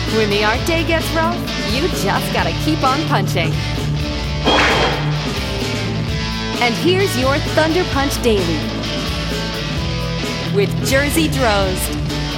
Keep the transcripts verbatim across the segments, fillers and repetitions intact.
When the art day gets rough, you just gotta keep on punching. And here's your Thunder Punch Daily with Jersey Drozd.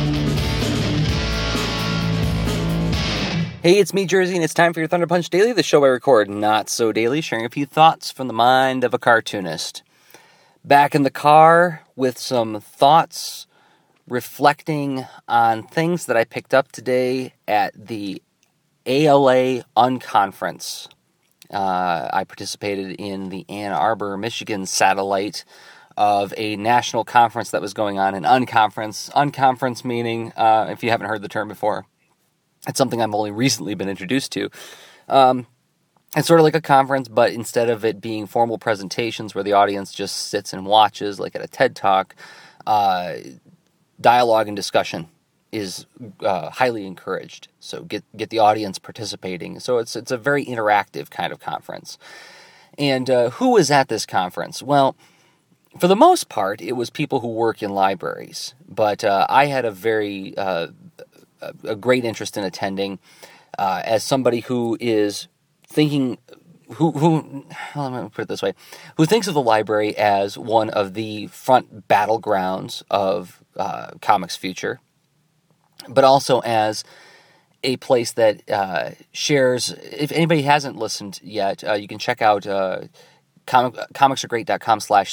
Hey, it's me, Jersey, and it's time for your Thunder Punch Daily, the show I record not so daily, sharing a few thoughts from the mind of a cartoonist. Back in the car with some thoughts reflecting on things that I picked up today at the A L A Unconference. Uh, I participated in the Ann Arbor, Michigan satellite of a national conference that was going on, an unconference. Unconference meaning, uh, if you haven't heard the term before, it's something I've only recently been introduced to. Um, it's sort of like a conference, but instead of it being formal presentations where the audience just sits and watches, like at a TED Talk, uh, dialogue and discussion is uh, highly encouraged. So get get the audience participating. So it's it's a very interactive kind of conference. And uh, who was at this conference? Well, for the most part, it was people who work in libraries. But uh, I had a very uh, a great interest in attending uh, as somebody who is thinking, who who well, let me put it this way, who thinks of the library as one of the front battlegrounds of uh, comics future, but also as a place that uh, shares, if anybody hasn't listened yet, uh, you can check out uh, comic, comicsaregreat.com slash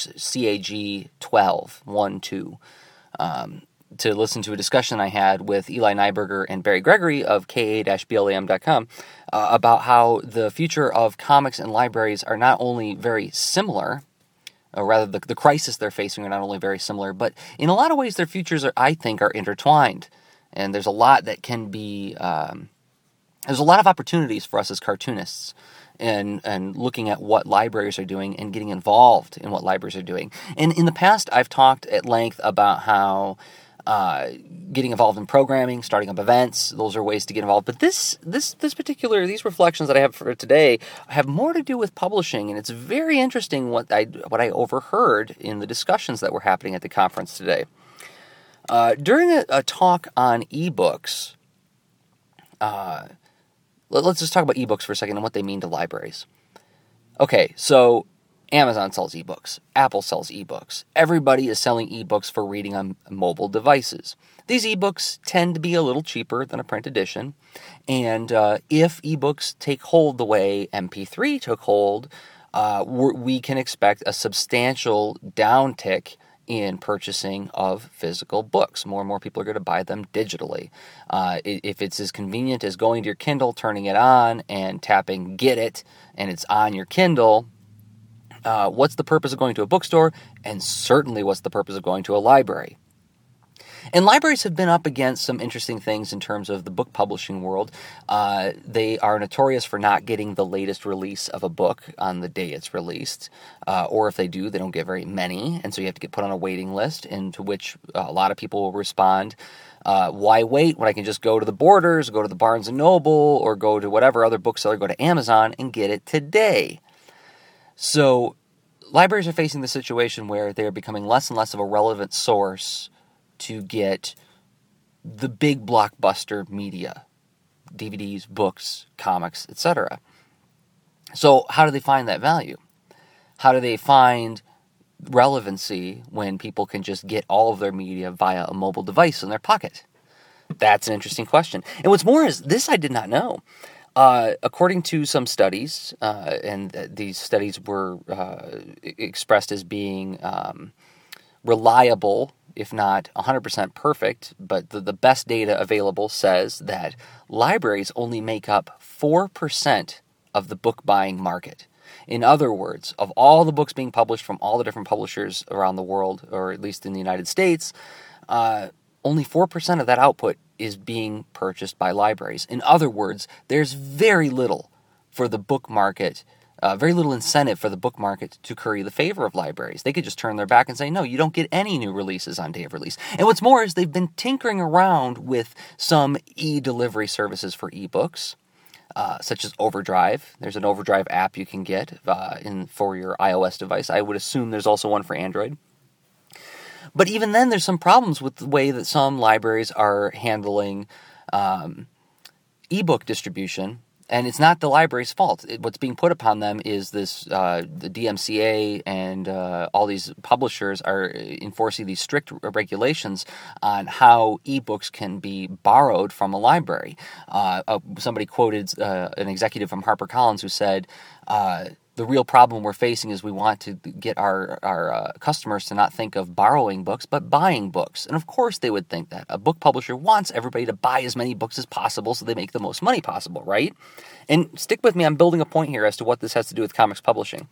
CAG12, one, two, um, to listen to a discussion I had with Eli Nyberger and Barry Gregory of K A B L A M dot com uh, about how the future of comics and libraries are not only very similar, or rather the, the crisis they're facing are not only very similar, but in a lot of ways their futures, are, I think, are intertwined. And there's a lot that can be, um, there's a lot of opportunities for us as cartoonists and and looking at what libraries are doing and getting involved in what libraries are doing. And in the past, I've talked at length about how uh, getting involved in programming, starting up events, those are ways to get involved. But this this this particular, these reflections that I have for today have more to do with publishing. And it's very interesting what I, what I overheard in the discussions that were happening at the conference today. Uh, during a, a talk on ebooks, uh, let, let's just talk about ebooks for a second and what they mean to libraries. Okay, so Amazon sells ebooks, Apple sells ebooks. Everybody is selling ebooks for reading on mobile devices. These ebooks tend to be a little cheaper than a print edition, and uh, if ebooks take hold the way M P three took hold, uh, we can expect a substantial downtick in purchasing of physical books. More and more people are going to buy them digitally. Uh, if it's as convenient as going to your Kindle, turning it on, and tapping Get It, and it's on your Kindle, uh, what's the purpose of going to a bookstore? And certainly what's the purpose of going to a library? And libraries have been up against some interesting things in terms of the book publishing world. Uh, they are notorious for not getting the latest release of a book on the day it's released. Uh, or if they do, they don't get very many. And so you have to get put on a waiting list, into which uh, a lot of people will respond, uh, why wait when I can just go to the Borders, go to the Barnes and Noble, or go to whatever other bookseller, go to Amazon and get it today? So libraries are facing the situation where they're becoming less and less of a relevant source to get the big blockbuster media, D V Ds, books, comics, et cetera. So how do they find that value? How do they find relevancy when people can just get all of their media via a mobile device in their pocket? That's an interesting question. And what's more is, this I did not know. Uh, according to some studies, uh, and th- these studies were uh, expressed as being um, reliable, if not one hundred percent perfect, but the, the best data available says that libraries only make up four percent of the book buying market. In other words, of all the books being published from all the different publishers around the world, or at least in the United States, uh, only four percent of that output is being purchased by libraries. In other words, there's very little for the book market, uh, very little incentive for the book market to curry the favor of libraries. They could just turn their back and say, no, you don't get any new releases on day of release. And what's more is they've been tinkering around with some e-delivery services for ebooks, uh, such as Overdrive. There's an Overdrive app you can get uh, in for your iOS device. I would assume there's also one for Android. But even then, there's some problems with the way that some libraries are handling um, ebook distribution, and it's not the library's fault. It, what's being put upon them is this, uh, the D M C A and uh, all these publishers are enforcing these strict regulations on how ebooks can be borrowed from a library. Uh, uh, somebody quoted uh, an executive from HarperCollins who said, uh, the real problem we're facing is we want to get our, our uh, customers to not think of borrowing books, but buying books. And of course they would think that. A book publisher wants everybody to buy as many books as possible so they make the most money possible, right? And stick with me, I'm building a point here as to what this has to do with comics publishing.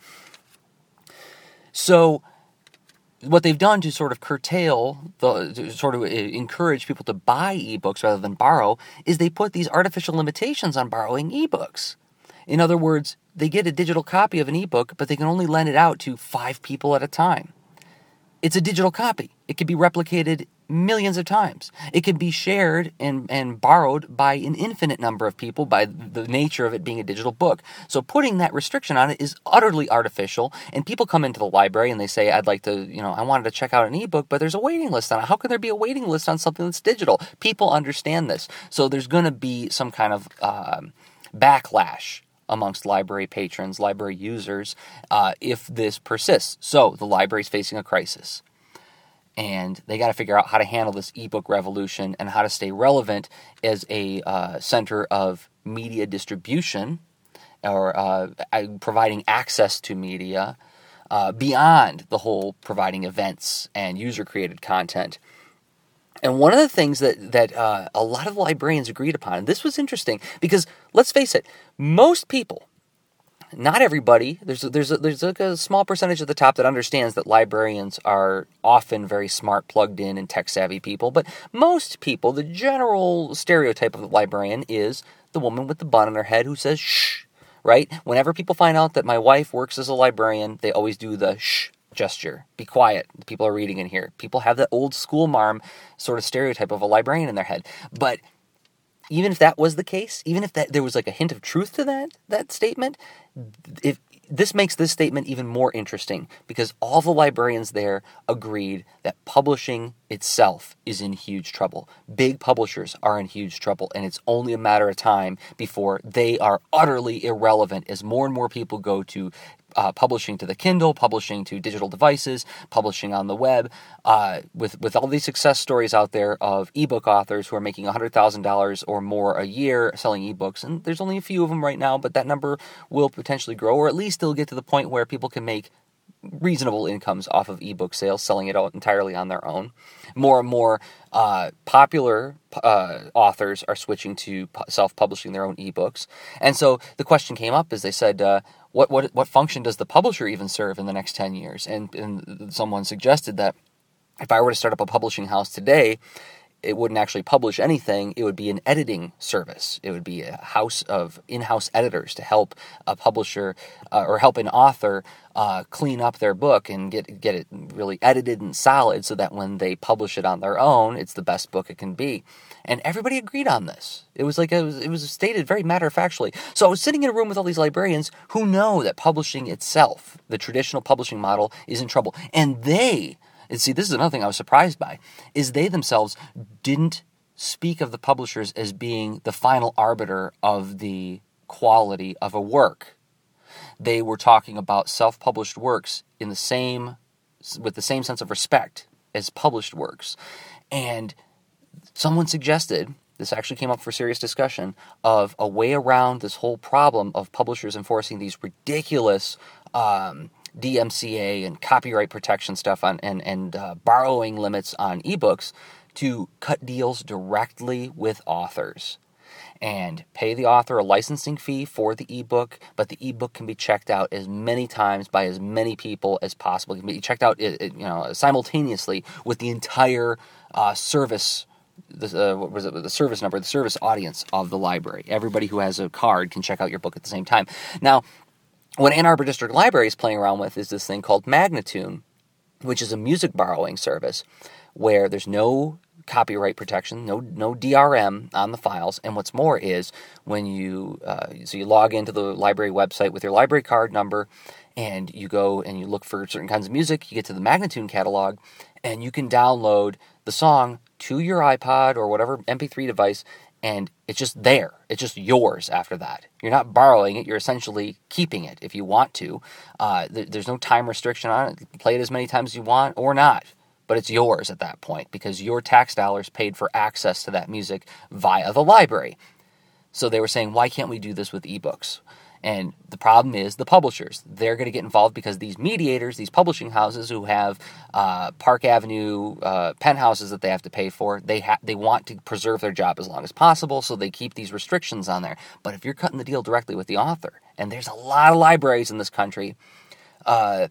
So what they've done to sort of curtail, the, to sort of encourage people to buy ebooks rather than borrow, is they put these artificial limitations on borrowing ebooks. In other words, they get a digital copy of an ebook, but they can only lend it out to five people at a time. It's a digital copy. It can be replicated millions of times. It can be shared and, and borrowed by an infinite number of people by the nature of it being a digital book. So putting that restriction on it is utterly artificial, and people come into the library and they say, I'd like to, you know, I wanted to check out an ebook, but there's a waiting list on it. How can there be a waiting list on something that's digital? People understand this. So there's going to be some kind of um, backlash amongst library patrons, library users, uh, if this persists. So the library's facing a crisis. And they got to figure out how to handle this ebook revolution and how to stay relevant as a uh, center of media distribution or uh, providing access to media uh, beyond the whole providing events and user-created content. And one of the things that, that uh, a lot of librarians agreed upon, and this was interesting, because let's face it, most people, not everybody, there's a, there's a, there's like a small percentage at the top that understands that librarians are often very smart, plugged in, and tech-savvy people, but most people, the general stereotype of the librarian is the woman with the bun on her head who says, shh, right? Whenever people find out that my wife works as a librarian, they always do the shh gesture. Be quiet. People are reading in here. People have that old school marm sort of stereotype of a librarian in their head. But even if that was the case, even if that there was like a hint of truth to that that statement, if this makes this statement even more interesting, because all the librarians there agreed that publishing itself is in huge trouble. Big publishers are in huge trouble, and it's only a matter of time before they are utterly irrelevant as more and more people go to Uh, publishing to the Kindle, publishing to digital devices, publishing on the web, uh, with, with all these success stories out there of ebook authors who are making one hundred thousand dollars or more a year selling ebooks. And there's only a few of them right now, but that number will potentially grow, or at least it'll get to the point where people can make reasonable incomes off of ebook sales, selling it out entirely on their own. More and more uh, popular uh, authors are switching to pu- self-publishing their own ebooks. And so the question came up as they said, uh, what, what what function does the publisher even serve in the next ten years? And, and someone suggested that if I were to start up a publishing house today, it wouldn't actually publish anything. It would be an editing service. It would be a house of in-house editors to help a publisher uh, or help an author uh, clean up their book and get get it really edited and solid so that when they publish it on their own, it's the best book it can be. And everybody agreed on this. It was like it was, it was stated very matter-of-factually. So I was sitting in a room with all these librarians who know that publishing itself, the traditional publishing model, is in trouble. And they... And see, this is another thing I was surprised by, is they themselves didn't speak of the publishers as being the final arbiter of the quality of a work. They were talking about self-published works in the same, with the same sense of respect as published works. And someone suggested, this actually came up for serious discussion, of a way around this whole problem of publishers enforcing these ridiculous um, D M C A and copyright protection stuff on and, and uh, borrowing limits on ebooks to cut deals directly with authors and pay the author a licensing fee for the ebook, but the ebook can be checked out as many times by as many people as possible. It can be checked out, you know, simultaneously with the entire uh, service. The, uh, what was it? The service number, the service audience of the library. Everybody who has a card can check out your book at the same time. Now, what Ann Arbor District Library is playing around with is this thing called Magnatune, which is a music borrowing service where there's no copyright protection, no no D R M on the files. And what's more is when you uh, so you log into the library website with your library card number, and you go and you look for certain kinds of music. You get to the Magnatune catalog, and you can download the song to your iPod or whatever M P three device and it's just there. It's just yours after that. You're not borrowing it. You're essentially keeping it if you want to. Uh, th- there's no time restriction on it. You can play it as many times as you want or not, but it's yours at that point because your tax dollars paid for access to that music via the library. So they were saying, why can't we do this with ebooks? And the problem is the publishers. They're going to get involved because these mediators, these publishing houses who have uh, Park Avenue uh, penthouses that they have to pay for, they ha- they want to preserve their job as long as possible, so they keep these restrictions on there. But if you're cutting the deal directly with the author, and there's a lot of libraries in this country, uh,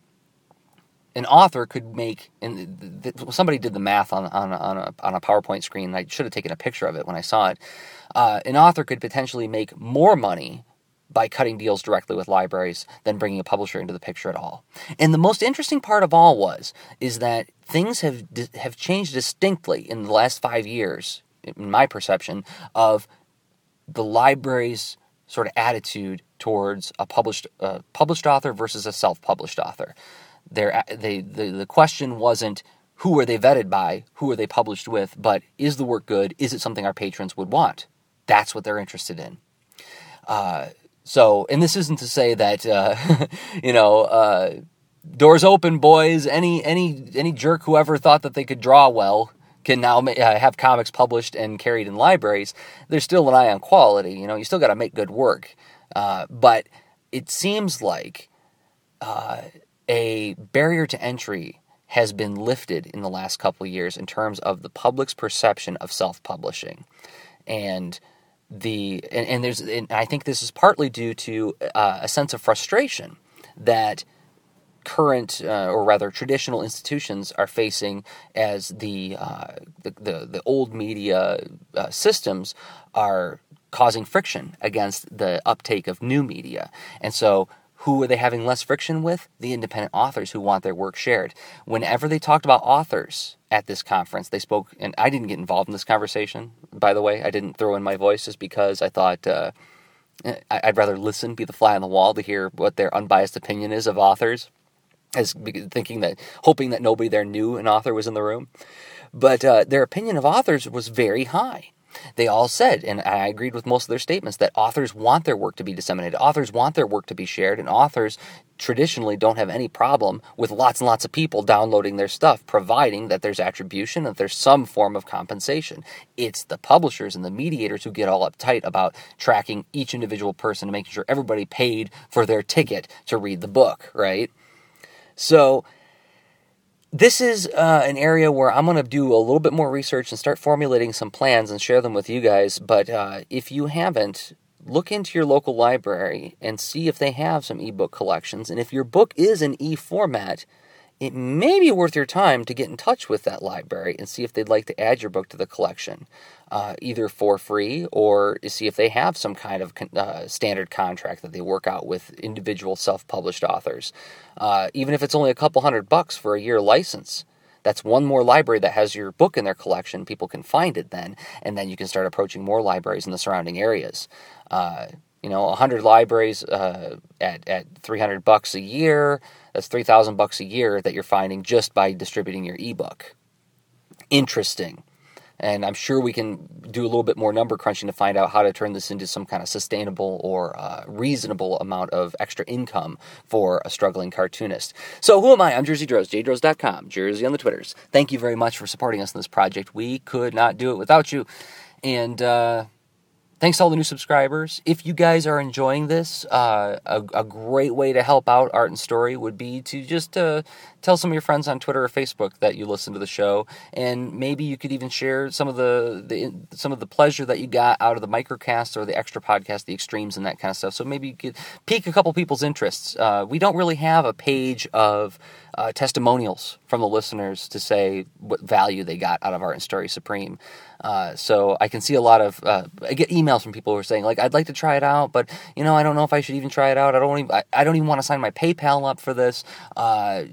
an author could make, and th- th- somebody did the math on on a, on a on a PowerPoint screen. I should have taken a picture of it when I saw it. Uh, an author could potentially make more money by cutting deals directly with libraries than bringing a publisher into the picture at all. And the most interesting part of all was, is that things have have changed distinctly in the last five years, in my perception, of the library's sort of attitude towards a published uh, published author versus a self-published author. They're, they, the, the question wasn't, who are they vetted by, who are they published with, but is the work good, is it something our patrons would want? That's what they're interested in. Uh, So, and this isn't to say that, uh, you know, uh, doors open, boys. Any any any jerk who ever thought that they could draw well can now ma- uh, have comics published and carried in libraries. There's still an eye on quality. You know, you still got to make good work. Uh, but it seems like uh, a barrier to entry has been lifted in the last couple of years in terms of the public's perception of self-publishing. And The and, and there's and I think this is partly due to uh, a sense of frustration that current uh, or rather traditional institutions are facing as the uh, the, the the old media uh, systems are causing friction against the uptake of new media. And so who are they having less friction with? The independent authors who want their work shared. Whenever they talked about authors at this conference, they spoke, and I didn't get involved in this conversation, by the way. I didn't throw in my voice just because I thought uh, I'd rather listen, be the fly on the wall to hear what their unbiased opinion is of authors, as thinking that, hoping that nobody there knew an author was in the room. But uh, their opinion of authors was very high. They all said, and I agreed with most of their statements, that authors want their work to be disseminated. Authors want their work to be shared, and authors traditionally don't have any problem with lots and lots of people downloading their stuff, providing that there's attribution, that there's some form of compensation. It's the publishers and the mediators who get all uptight about tracking each individual person and making sure everybody paid for their ticket to read the book, right? So this is uh, an area where I'm going to do a little bit more research and start formulating some plans and share them with you guys. But uh, if you haven't, look into your local library and see if they have some ebook collections. And if your book is in e-format, it may be worth your time to get in touch with that library and see if they'd like to add your book to the collection, uh, either for free or see if they have some kind of uh, standard contract that they work out with individual self-published authors. Uh, even if it's only a couple hundred bucks for a year license, that's one more library that has your book in their collection. People can find it then, and then you can start approaching more libraries in the surrounding areas. Uh, you know, one hundred libraries uh, at at three hundred bucks a year. That's three thousand bucks a year that you're finding just by distributing your ebook. Interesting. And I'm sure we can do a little bit more number crunching to find out how to turn this into some kind of sustainable or uh, reasonable amount of extra income for a struggling cartoonist. So who am I? I'm Jersey Droz, j droz dot com, Jersey on the Twitters. Thank you very much for supporting us in this project. We could not do it without you. And uh, thanks to all the new subscribers. If you guys are enjoying this, uh, a, a great way to help out Art and Story would be to just uh, tell some of your friends on Twitter or Facebook that you listen to the show, and maybe you could even share some of the, the some of the pleasure that you got out of the microcast or the extra podcast, the extremes and that kind of stuff. So maybe you could pique a couple people's interests. Uh, we don't really have a page of uh, testimonials from the listeners to say what value they got out of Art and Story Supreme. Uh, so I can see a lot of, uh, I get emails from people who are saying, like, I'd like to try it out, but, you know, I don't know if I should even try it out. I don't even, I, I don't even want to sign my PayPal up for this, uh, to try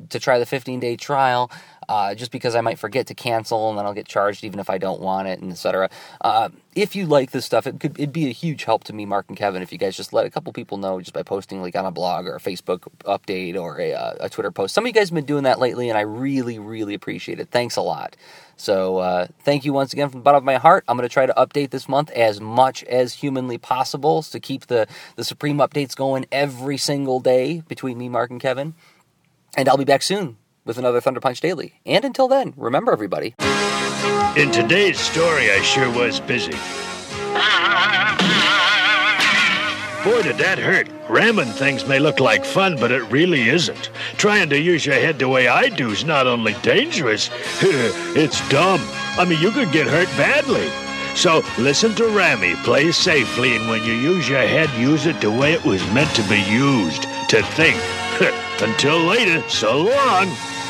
the fifteen-day trial, uh, just because I might forget to cancel, and then I'll get charged even if I don't want it, and et cetera. Uh, if you like this stuff, it could it'd be a huge help to me, Mark and Kevin, if you guys just let a couple people know just by posting like on a blog or a Facebook update or a, uh, a Twitter post. Some of you guys have been doing that lately, and I really, really appreciate it. Thanks a lot. So uh, thank you once again from the bottom of my heart. I'm going to try to update this month as much as humanly possible to keep the, the Supreme updates going every single day between me, Mark, and Kevin. And I'll be back soon with another Thunder Punch Daily. And until then, remember, everybody. In today's story, I sure was busy. Boy, did that hurt. Ramming things may look like fun, but it really isn't. Trying to use your head the way I do is not only dangerous, it's dumb. I mean, you could get hurt badly. So listen to Rammy, play safely, and when you use your head, use it the way it was meant to be used, to think. Until later, so long.